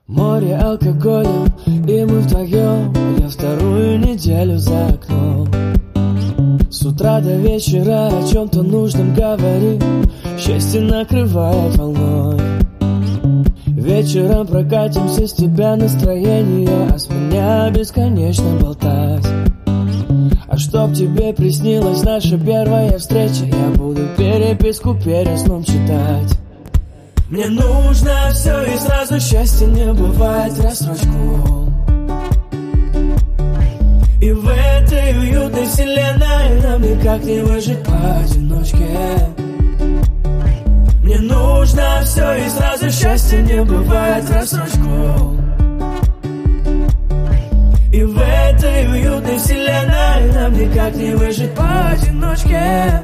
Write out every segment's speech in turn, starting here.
Море алкоголя, и мы вдвоем. Я вторую неделю за окном. С утра до вечера о чем-то нужном говорим. Счастье накрывает волной. Вечером прокатимся с тебя настроение, а с меня бесконечно болтать. А чтоб тебе приснилась наша первая встреча, я буду переписку перед сном читать. Мне нужно все и сразу, счастья не бывает в рассрочку. И в этой уютной вселенной нам никак не выжить поодиночке. Мне нужно все и сразу, счастья не бывает в рассрочку. И в этой уютной вселенной нам никак не выжить поодиночке.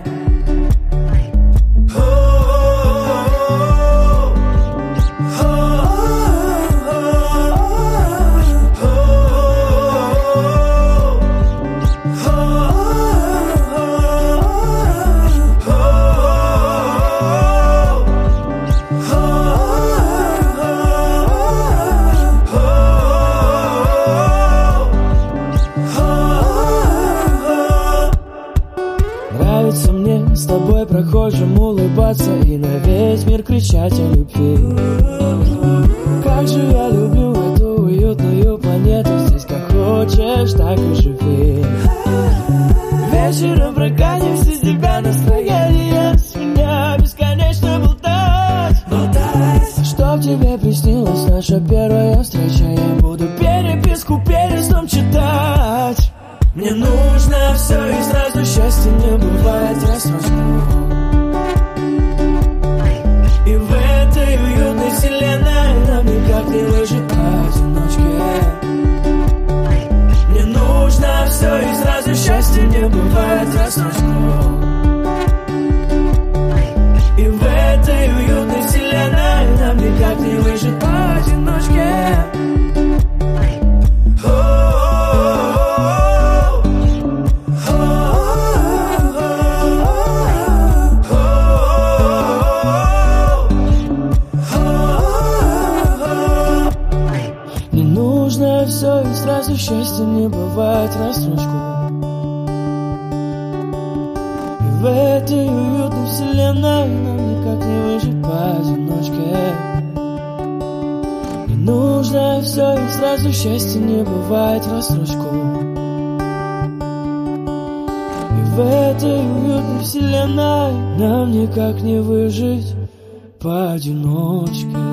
Нравится мне с тобой прохожим улыбаться и на весь мир кричать о любви. Как же я люблю эту уютную планету. Здесь как хочешь, так и живи. Вечером прокатимся с тебя настроение, с меня бесконечно болтать. А чтоб тебе приснилась наша первая встреча, я буду переписку перед сном читать. Мне нужно все и сразу, счастья не бывает в рассрочку. И в этой уютной вселенной нам никак не выжить поодиночке. Мне нужно все и сразу, счастья не бывает в рассрочку. И в этой уютной вселенной нам никак не выжить поодиночке. Нужно все и сразу, счастья не бывает в рассрочку. И в этой уютной вселенной нам никак не выжить поодиночке. Не нужно все и сразу, счастья не бывает в рассрочку. И в этой уютной вселенной нам никак не выжить поодиночке.